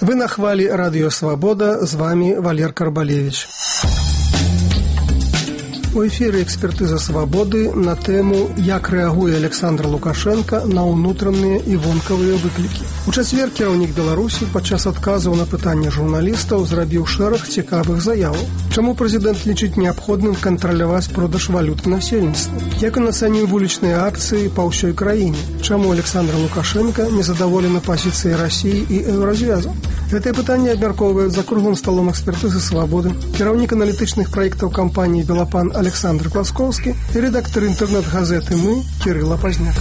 Вы на хвалі Радыё Свабода, з вами Валер Карбалевич. У эфіры экспертыза свабоды на тэму «Як рэагуе Александр Лукашенко на ўнутраныя і вонкавыя выклікі». У чацвер кіраўнік Беларусі падчас адказаў на пытанні журналістаў зрабіў шэраг цікавых заяваў. Чаму прэзідэнт лічыць неабходным кантраляваць продаж валюты насельніцтву? Як ён ацаніў вулічныя акцыі па ўсёй краіне? Чаму Александр Лукашенко незадаволены пазіцыяй Расіі і Еўразвязу? Гэтае пытанне абмяркоўваюць за круглым сталом экспертызы свабоды кіраўнік аналітычных праектаў кампаніі «Белапан» Александр Класкоўскі і рэдактар інтэрнэт-газеты «Мы» Кірыла Пазняк.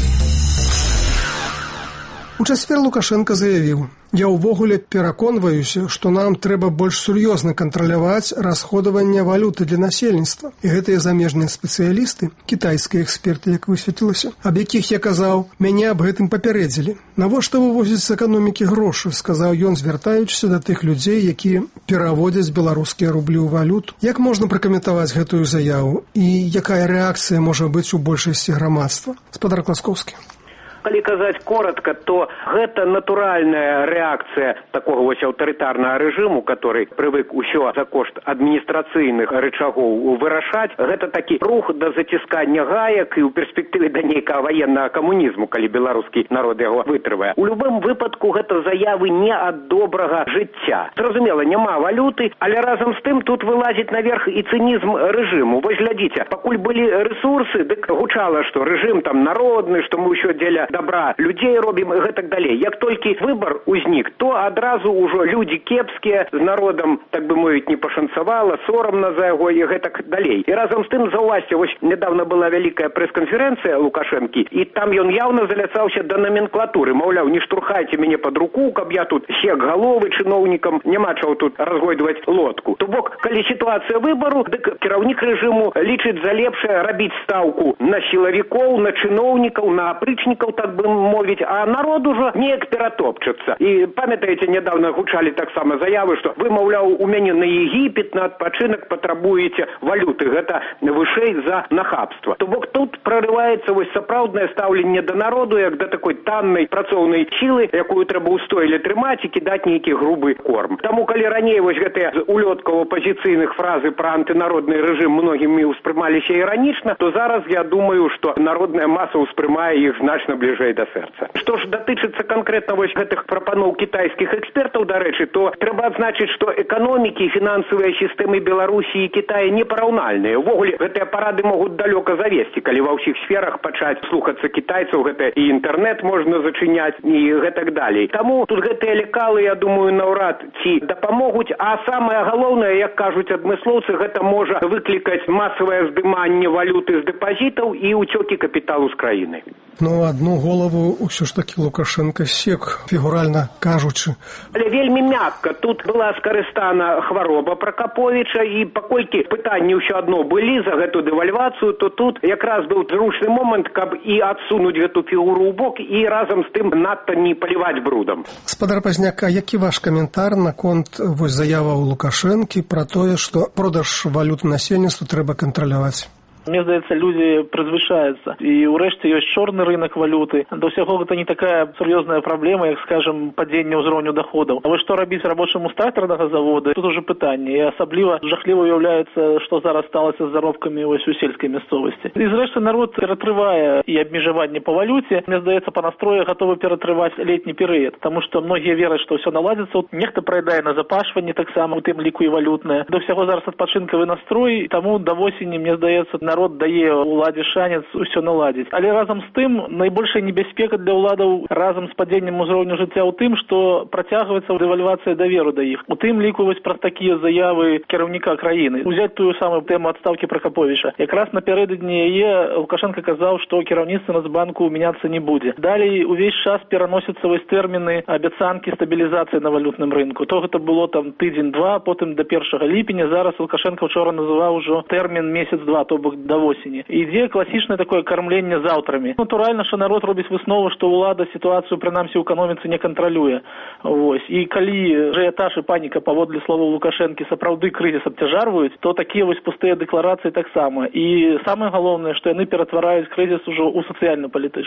У чацвер Лукашенко заявіў: «Я ўвогуле пераконваюся, што нам трэба больш сур'ёзна кантраляваць расходаванне валюты для насельніцтва. І гэтыя замежныя спецыялісты, кітайскія эксперты, як высветлілася, аб якіх я казаў, мяне аб гэтым папярэдзілі. Навошта вывозіць з эканомікі грошы», сказаў ён, звяртаючыся да тых людзей, якія пераводзяць беларускія рублі ў валюту. Як можна пракаментаваць гэтую заяву і якая рэакцыя можа быць у большасці грамадства? Спадар Класкоўскі. Калі казаць коротко, то гэта натуральная рэакцыя такога вось аўтарытарнага рэжыму, который прывык усё за кошт адміністрацыйных рычагоў вырашаць. Гэта такі рух да заціскання гаек і ў перспектыве да нейкага ваеннага камунізму, калі беларускі народ яго вытрывае. У любым выпадку гэта заявы не ад добрага жыцця. Зразумела, няма валюты, але разам з тым тут вылазіць наверх і цынізм рэжыму. Вось глядзіце, пакуль былі рэсурсы, дык гучала, што рэжым там народны, што мы ўсё дзеля добра людзей робім і гэтак далей. Як толькі выбар узнік, то адразу ўжо людзі кепскія, з народам, так бы мовіць, не пашанцавала, сорамна за яго і гэтак далей. І разам з тым, заўважце, вось недавно была вялікая прэс-канферэнцыя Лукашэнкі, і там ён яўна заляцаўся да номенклатуры. Маўляў, не штурхайце мяне пад руку, каб я тут сек галовы чыноўнікам, няма чаго тут разгойдваць лодку. То бок, калі сітуацыя выбару, дык кіраўнік рэжыму лічыць за лепшае рабіць стаўку на сілавікоў, на чыноўнікаў, на апрычнікаў, так бы мовіць, а народ ужо неяк ператопчацца. І памятаеце, недавно гучалі таксама заявы, што вы, маўляў, у мяне на Егіпет, на адпачынак патрабуеце валюты. Гэта вышэй за нахабства. То бок тут прорываецца вось сапраўднае стаўленне да народу, як да такой таннай працоўнай сілы, якую трэба ўстойле трымаць і кідаць нейкі грубы корм. Таму, калі раней вось гэтыя з улёткаў апазіцыйных фразы пра антынародны рэжым многімі ўспрымаліся іранічна, то зараз я думаю, што народная маса ўспрымае іх значна бліжэй да сэрца. Што ж датычыцца канкрэтна вось гэтых прапаноў кітайскіх экспертаў, дарэчы, то трэба адзначыць, што эканомікі і фінансавыя сістэмы Беларусі і Кітая непараўнальныя. Увогуле, гэтыя парады могуць далёка завесці, калі ва ўсіх сферах пачаць слухацца кітайцаў, гэта і інтэрнэт можна зачыняць і гэтак далей. Таму тут гэтыя лекалы, я думаю, наўрад ці дапамогуць, а самае галоўнае, як кажуць адмыслоўцы, гэта можа выклікаць масавае здыманне валюты з дэпазітаў і ўцёкі капіталу з краіны. Ну, одну голову ўсё ж такі Лукашенко сек, фігуральна кажучы. Але вельмі мякка. Тут была скарыстана хвароба Пракаповіча, і паколькі пытанні ўсё адно былі за гэту дэвальвацыю, то тут якраз быў зручны момант, каб і адсунуць гэту фігуру ў бок, і разам з тым надта не паліваць брудам. Спадар Пазняк, а які ваш каментар наконт вось заяваў Лукашэнкі пра тое, што продаж валюты насельніцтву трэба кантраляваць? Мне здаецца, людзі прызвычаюцца. І ўрэшце ёсць чорны рынок валюты. Да ўсяго гэта не такая сур'ёзная праблема, як, скажем, падзенне ўзроўню доходаў. А вось што рабіць рабочаму стартарнага завода, тут уже пытанне. І асабліва жахліва уяўляецца, што зараз сталася з заробкамі вось у сельскай мясцовасці. І зрэшты народ ператрывае і абмежаванне па валюце. Мне здаецца, па настроі гатовы ператрываць летні перыяд, таму што многія вераць, што ўсё наладзіцца. Нехта прайдае на запашванне таксама, у тым ліку і валютнае. Да ўсяго зараз адпачынкавы настрой, таму да восені, мне здаецца, народ дае уладзе шанец усё наладзіць. Але разам з тым найбольшая небяспека для ўладаў разам з падзеннем узроўню жыцця ў тым, што працягваецца дэвальвацыя даверу да іх. У тым ліку вось праз такія заявы кіраўніка краіны. Узяць тую самую тэму адстаўкі Пракаповіча. Якраз напярэдадні яе Лукашенко казаў, што кіраўніцтва Нацбанку мяняцца не будзе. Далей увесь час пераносяцца вось тэрміны абяцанкі стабілізацыі на валютным рынку. То гэта было там тыдзень-два, потым да 1 ліпеня. Зараз Лукашенко вчора называў ужо тэрмін месяц-два, то бок до осені. Ідзе класічнае такое кармленне заўтрамі. Натуральна, што народ робіць выснову, што ўлада сітуацыю прынамсі ў эканоміцы не кантралюе. Вось. І калі ажыятаж і паніка паводле словаў Лукашэнкі сапраўды крызіс абцяжарваюць, то такія вось пустыя дэкларацыі таксама. І самае галоўнае, што яны ператвараюць крызіс ужо ў сацыяльна-палітычны.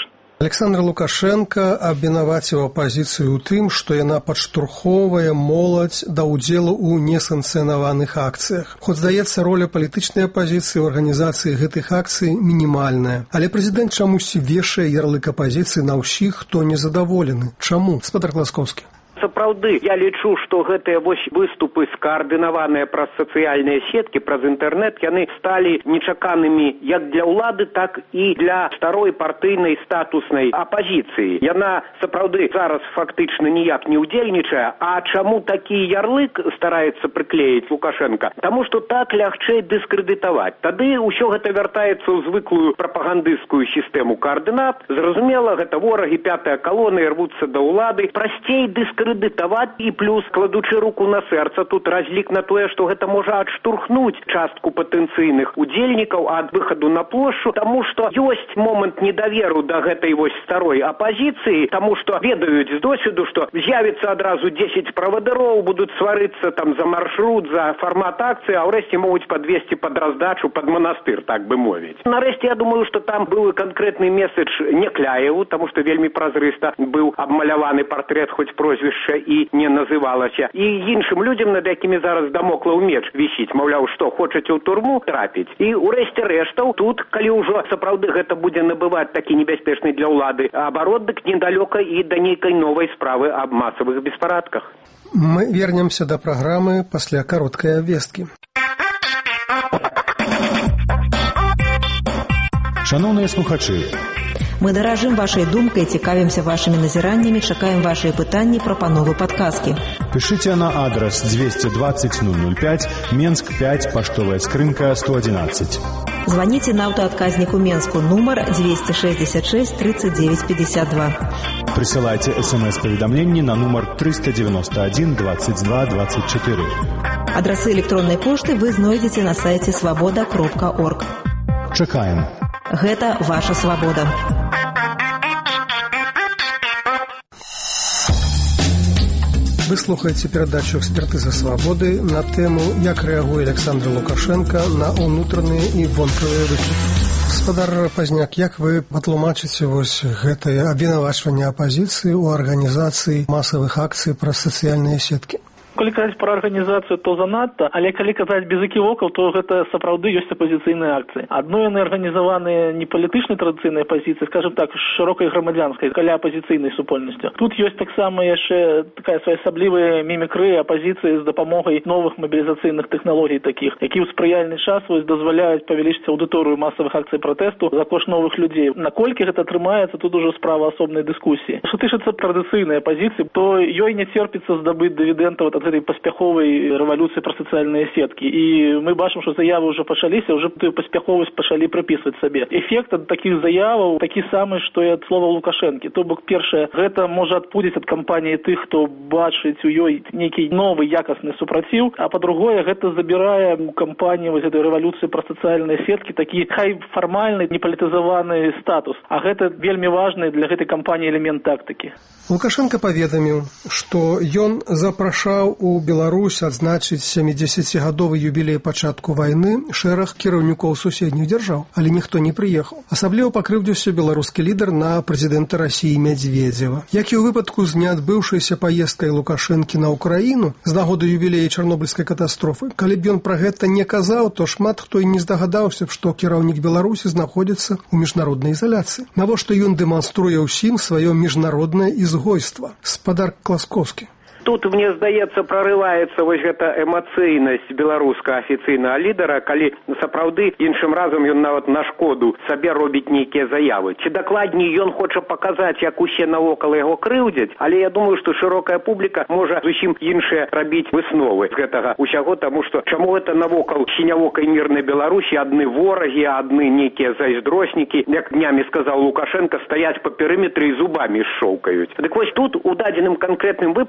Александр Лукашенко абвінаваціў апазіцыю ў тым, што яна падштурхоўвае моладзь да ўдзелу ў несанкцыянаваных акцыях. Хоць, здаецца, роля палітычнай апазіцыі ў арганізацыі гэтых акцый мінімальная. Але прэзідэнт чамусьці вешае ярлык апазіцыі на ўсіх, хто незадаволены. Чаму? Спадар Класкоўскі. Сапраўды, я лічу, што гэтыя выступы скаардынаваныя праз сацыяльныя сеткі, праз інтэрнэт, яны сталі нечаканымі як для ўлады, так і для старой партыйнай статуснай апазіцыі. Яна, сапраўды, зараз фактычна ніяк не ўдзельнічае. А чаму такі ярлык стараецца прыклеіць Лукашенко? Таму што так лягчэй дыскрэдытаваць. Тады ўсё гэта вяртаецца ў звыклую прапагандысцкую сістэму каардынат. Зразумела, гэта ворагі, пятая калона, і рвуцца да ўлады. Прасцей дыскрэдытаваць і плюс, кладучы руку на сэрца, тут разлік на тое, што гэта можа адштурхнуць частку патэнцыйных удзельнікаў ад выхаду на плошчу, таму што ёсць момант недаверу да гэтай вось старой апазіцыі, таму што ведаюць з досведу, што з'явіцца адразу 10 правадыроў, будуць сварыцца там за маршрут, за фармат акцыі, а ўрэшце могуць падвесці пад раздачу, пад манастыр, так бы мовіць. Нарэшце, я думаю, што там быў і канкрэтны месседж Некляеву, таму што вельмі празрыста быў абмаляваны партрэт, хоць прозвішча і не называлася. І іншым людзям, над якімі зараз дамоклаў меч вісіць, маўляў, што хочаце ў турму трапіць. І ўрэшце рэштаў, тут, калі ўжо сапраўды гэта будзе набываць такі небяспечны для ўлады абарот, дык недалёка і да нейкай новай справы аб масавых беспарадках. Мы вернемся да праграмы пасля кароткай абвесткі. Шановныя слухачы, мы даражым вашай думкай, цікавімся вашымі назіраннямі, чакаем вашыя пытанні, прапановы, падказкі. Пішыце на адрас 220 005, Менск 5, паштовая скрынка 111. Званіце на аўтаадказніку Менску, нумар 266 39 52. Прысылайце смс-паведамленні на нумар 391 22 24. Адрасы электроннай пошты вы знойдзеце на сайце свабода.орг. Чакаем. Гэта ваша свабода. Вы слухаеце перадачу «Экспертыза свабоды» на тэму «Як рэагуе Александр Лукашенко на ўнутраныя і вонкавыя выклікі». Гаспадар Пазняк, як вы патлумачыце вось гэтае абвінавачванне апазіцыі ў арганізацыі масавых акцый праз сацыяльныя сеткі? Калі казаць пра арганізацыю, то занадта, але калі казаць без эківокаў, то гэта сапраўды ёсць апазіцыйныя акцыі. Адно яны арганізаваныя не палітычнай традыцыйнай апазіцыі, скажем так, шырокай грамадзянскай, каля апазіцыйнай супольнасці. Тут ёсць таксама яшчэ такая своеасаблівая мімікрыя апазіцыі з дапамогай новых мабілізацыйных тэхналогій такіх, які ў спрыяльны час вось дазваляюць павялічыць аўдыторыю масавых акцый пратэсту за кошт новых людзей. Наколькі гэта атрымаецца, тут ужо справа асобнай дыскусіі. Што тычыцца традыцыйнай апазіцыі, то ёй не церпіцца здабыць дывідэнтаў ад гэтай паспяховай рэвалюцыі праз сацыяльныя сеткі. І мы бачым, што заявы ўжо пачаліся, ўжо тую паспяховасць пачалі прыпісваць сабе. Эфект ад такіх заяваў такі самы, што і ад слова Лукашэнкі. То бок, першае, гэта можа адпудзіць ад кампаніі тых, хто бачыць у ёй нейкі новы якасны супраціў, а па-другое, гэта забірае у кампаніі вось гэтай рэвалюцыі праз сацыяльныя сеткі такі хай фармальны, непалітызаваны статус. А гэта вельмі важны для гэтай кампаніі элемент тактыкі. Лукашенко паведаміў, што ён запрашаў у Беларусь адзначыць 70-гадовы юбілей пачатку вайны шэраг кіраўнікоў суседніх дзяржаў, але ніхто не прыехаў. Асабліва пакрыўдзіўся беларускі лідар на прэзідэнта Расіі Мядзведзева. Як і ў выпадку з неадбыўшайся паездкай Лукашэнкі на Украіну з нагоды юбілея Чарнобыльскай катастрофы, калі б ён пра гэта не казаў, то шмат хто і не здагадаўся б, што кіраўнік Беларусі знаходзіцца ў міжнароднай ізаляцыі. Навошта ён дэманструе ўсім сваё міжнароднае ізгойства? Спадар Класкоўскі. Тут, мне здаецца, прорываецца вось гэта эмацыйнасць беларускага афіцыйнага лідара, калі сапраўды іншым разам ён нават на шкоду сабе робіць нейкія заявы. Ці дакладней ён хоча паказаць, як усе навокал яго крыўдзяць, але я думаю, што шырокая публіка можа зусім іншыя рабіць высновы з гэтага усяго, таму што чаму гэта навокал сінявокай мірнай Беларусі адны ворагі, адны нейкія зайздроснікі, як днямі сказаў Лукашенко, стаяць па перыметры і зубамі шчоўкаюць. Дык вось тут у дадзеным канкрэтным выпадку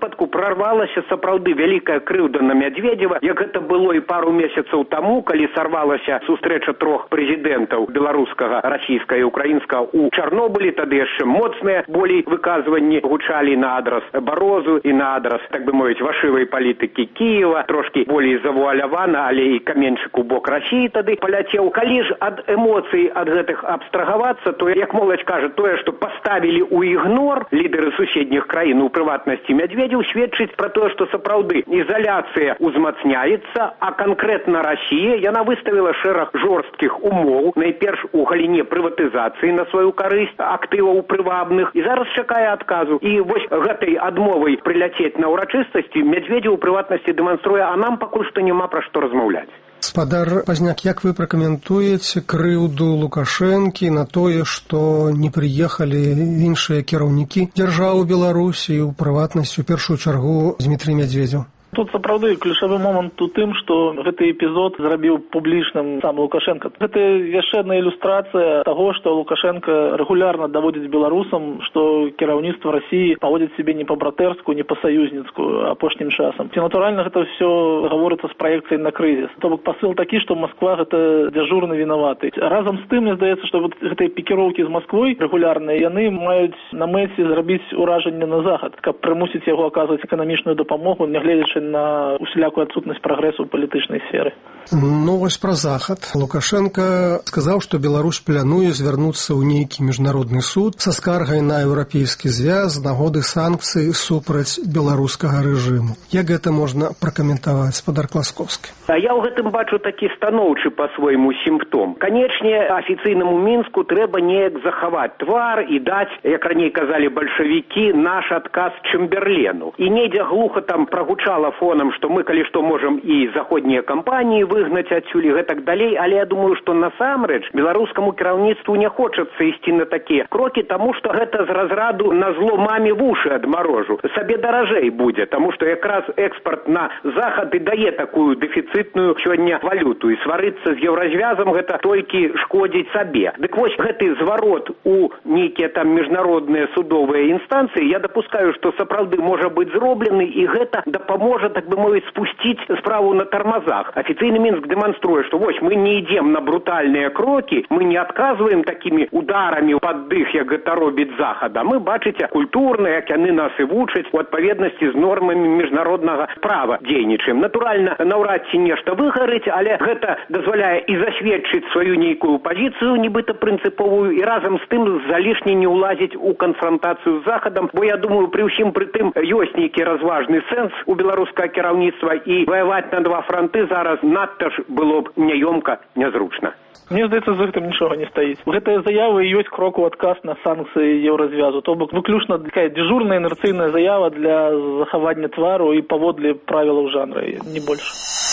прорвалася сапраўды вялікая крыўда на Медведева, як гэта было і пару месяцаў таму, калі сарвалася сустрэча трох прэзідэнтаў беларускага, расійскага і украінскага ў Чарнобылі. Тады яшчэ моцныя болей выказванні гучалі на адрас Барозу і на адрас, так бы мовіць, вашывай палітыкі Кіева, трошкі болей завуалявана, але і каменьчык у бок Расіі тады паляцеў. Калі ж ад эмоцый ад гэтых абстрагавацца, то, як моладзь кажа, тое, што паставілі ў ігнор лідары суседніх краін, у прыватнасці Медведзеў, сведчыць пра тое, што сапраўды ізаляцыя узмацняецца, а канкрэтна Расія, яна выставіла шэраг жорсткіх умоў, найперш у галіне прыватызацыі на сваю карысць актываў прывабных, і зараз чакае адказу. І вось гэтай адмовай прыляцець на ўрачыстасці Медведзеў у прыватнасці дэманструе, а нам пакуль што няма пра што размаўляць. Спадар Пазняк, як вы пракаментуеце крыўду Лукашэнкі на тое, што не прыехалі іншыя кіраўнікі дзяржавы Беларусі, у прыватнасці, у першую чаргу, Дмітрый Медведзеў? Тут сапраўды ключавы момант у тым, што гэты эпізод зрабіў публічным сам Лукашенко. Гэта яшчэ адна ілюстрацыя таго, што Лукашенко рэгулярна даводзіць беларусам, што кіраўніцтва Расіі паводзіць сябе не па-братэрску, не па-саюзніцку апошнім часам. Ці натуральна гэта ўсё гаворыцца з праекцыяй на крызіс. То бок пасыл такі, што Масква гэта дзяжурны вінаваты. Разам з тым, мне здаецца, што вот гэтыя пікіроўкі з Масквой рэгулярныя, яны маюць на мэце зрабіць уражанне на захад, каб прымусіць яго аказваць эканамічную дапамогу, нягледзячы на усялякую адсутнасць прагрэсу ў палітычнай сферы. Ну, вось пра захад. Лукашенко сказаў, што Беларусь плануе звярнуцца ў нейкі міжнародны суд са скаргай на еўрапейскі звяз з нагоды санкцый супраць беларускага рэжыму. Як гэта можна пракаментаваць, спадар Класкоўскі? А я ў гэтым бачу такі станоўчы па-свойму сімптом. Канечне, афіцыйнаму Мінску трэба неяк захаваць твар і даць, як раней казалі бальшавікі, наш адказ Чэмберлену. І недзе глуха там прагучала фонам, што мы, калі што, можам і заходнія кампаніі выгнаць адсюль і гэтак далей, але я думаю, што насамрэч беларускаму кіраўніцтву не хочацца ісці на такія крокі, таму што гэта з разраду на зло маме вушы адмарожу. Сабе даражэй будзе, таму што якраз экспарт на захад і дае такую дэфіцытную сёння валюту, і сварыцца з еўразвязам гэта толькі шкодзіць сабе. Дык вось гэты зварот у нейкія там міжнародныя судовыя інстанцыі, я дапускаю, што сапраўды можа быць зроблены, і гэта дапаможа, так бы мовіць, спусціць справу на тармазах. Афіцыйны Мінск дэманструе, што вось мы не ідзем на брутальныя крокі, мы не адказваем такімі ударамі пад дых, як гэта робіць захад. А мы, бачыце, культурна, як яны нас і вучаць, у адпаведнасці з нормамі міжнароднага права дзейнічаем. Натуральна, наўрад ці нешта выгарыць, але гэта дазваляе і засведчыць сваю нейкую пазіцыю, нібыта прынцыповую, і разам з тым залішне не ўлазіць у канфрантацыю з захадам, бо я думаю, пры ўсім пры тым ёсць нейкі разважны сэнс у беларускага кіраўніцтва, і ваяваць на два фронты зараз надта ж было б няёмка, нязручна. Мне здаецца, за гэтым нічога не стаіць. Гэтая заява і ёсць крок у адказ на санкцыі еўразвязу. То бок выключна такая дзяжурная інерцыйная заява для захавання твару і паводле правілаў жанра, не больш.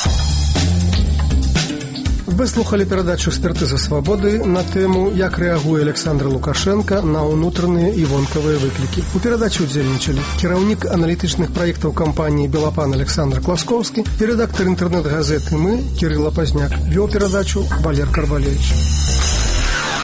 Вы слухали перадачу «Экспертыза свабоды» на тэму «Як рэагуе Александр Лукашенко на ўнутраныя і вонкавыя выклікі». У перадачы ўдзельнічалі кіраўнік аналітычных праектаў кампаніі «Белапан» Александр Класкоўскі і рэдактар інтэрнэт-газеты «Мы» Кірыла Пазняк. Вёў перадачу Валер Карбалевич.